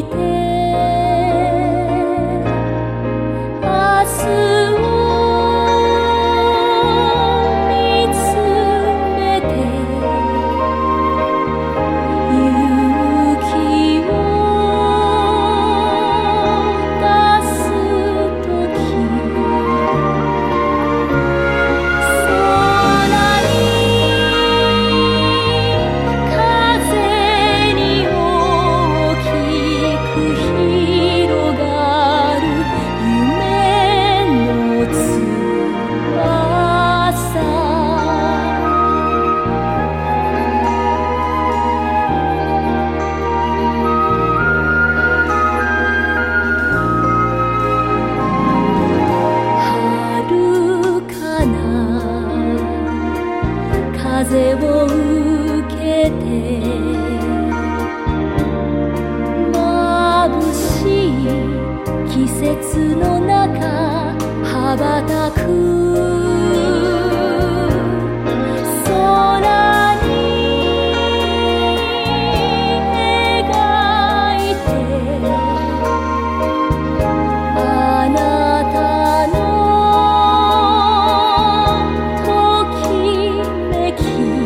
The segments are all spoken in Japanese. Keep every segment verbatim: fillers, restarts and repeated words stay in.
て明日を見つめて勇気を出すとき空に風に大きく広がる夢の翼遥かな風を受けて眩しい季節の中羽ばたく空に描いてあなたのときめき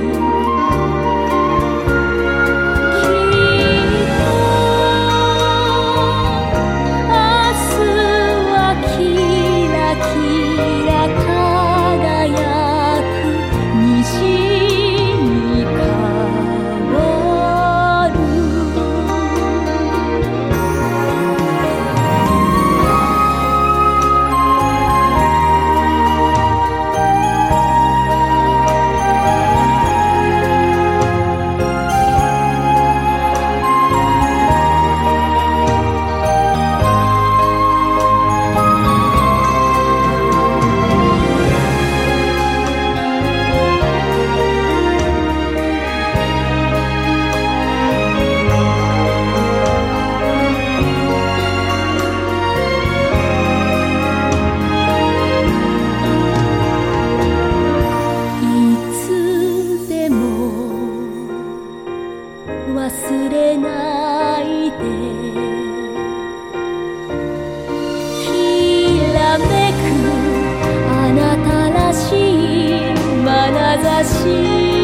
きっと明日はキラキラ輝く虹に変わるいつでも忘れないできらめくあなたらしい眼差し